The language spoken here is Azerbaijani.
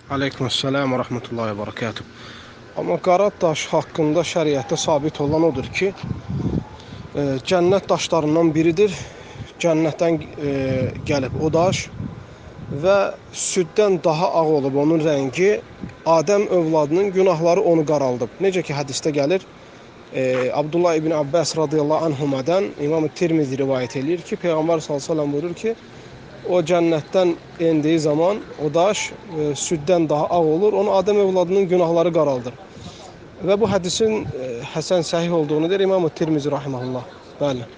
Aleykümselam və rəhmətullahi və bərəkatuh. Amma qara daş haqqında şəriətdə sabit olan odur ki, cənnət daşlarından biridir. Cənnətdən gəlib o daş və süddən daha ağ olub onun rəngi. Adəm övladının günahları onu qaraldıb. Necə ki, hədisdə gəlir, Abdullah ibn Abbas radiyallahu anhumadan İmam Tirmizi rivayət edir ki, Peyğəmbər s.ə.v buyurur ki, o cənnətdən endiyi zaman o daş süddən daha ağ olur. Onu Adəm övladının günahları qaraldır. Və bu hədisin həsən səhih olduğunu deyir İmam Tirmizi rahimehullah. Bəli.